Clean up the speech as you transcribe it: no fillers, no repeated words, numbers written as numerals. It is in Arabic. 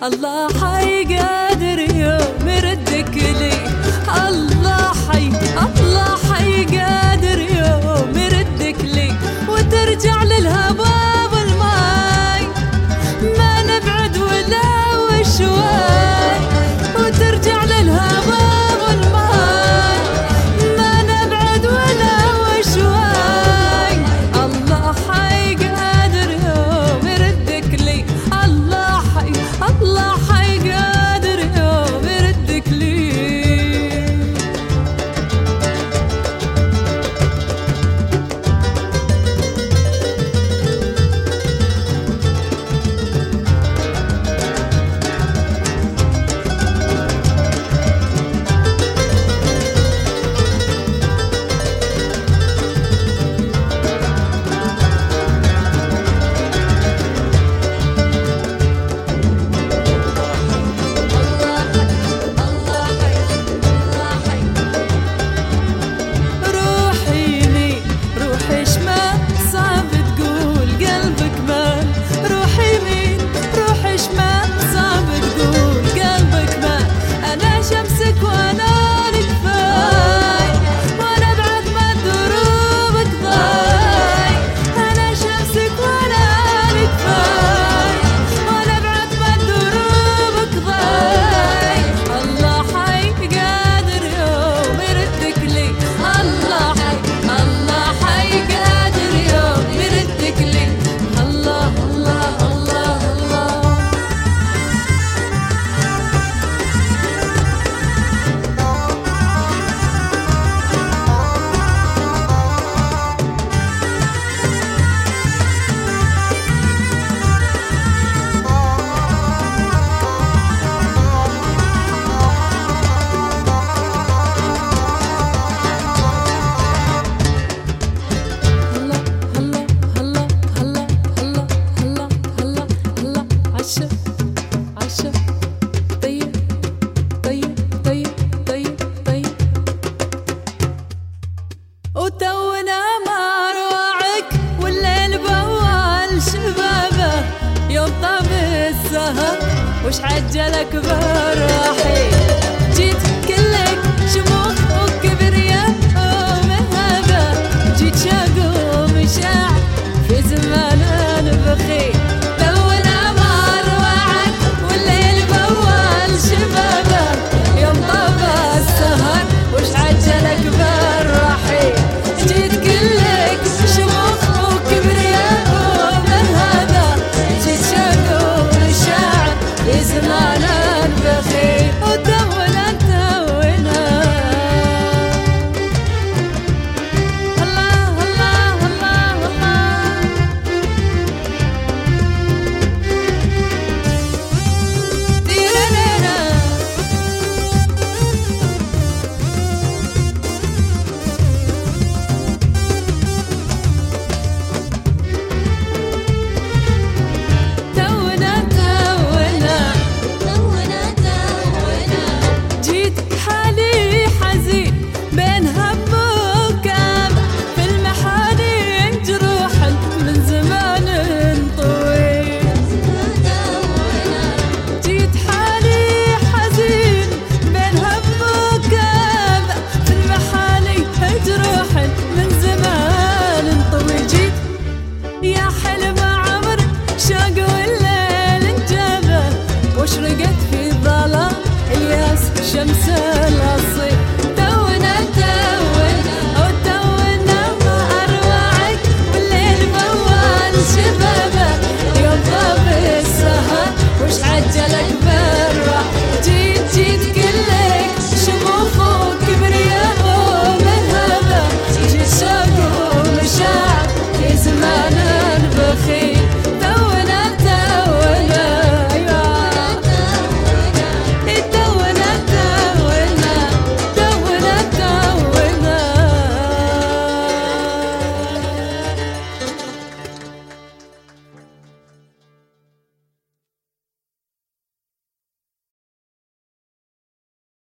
الله حي قادر يوم يردك لي. الله حي الله حي قادر يوم يردك لي وترجع للهباب الماي ما نبعد ولا وشوي وترجع للهباب الماي ما نبعد ولا وشوي. الله حي قادر يوم يردك لي. الله حي الله حي قادر يوم يردك لي. وتونا مع رواعك والليل بوال شبابه يوم طاب السهر وش عجلك براحي. جيت كلك شموخ وكبرياء ومهابه جيت شاق ومشاع في زمان بخيل. تونا مع رواعك والليل بوال شبابه يوم طاب السهر وش عجلك براحي. جيت كلك شموخ وكبرياء ومهابة جيت شاق ومشاع في زمان بخيل. وتونا تونا الله الله الله الله تيرنا جيت حالي حزين بين هم وكاب في المحاني جروح من زمان طويل. جيت حالي حزين بين هم وكاب في المحاني جروح من زمان طويل. جيت يا حلم عمر شاق والليل انجابه واشرقت في ظلام الياس شمس الاصيل. تونا مع أرواعك والليل موال شبابه يوم طاب السهر وش عجل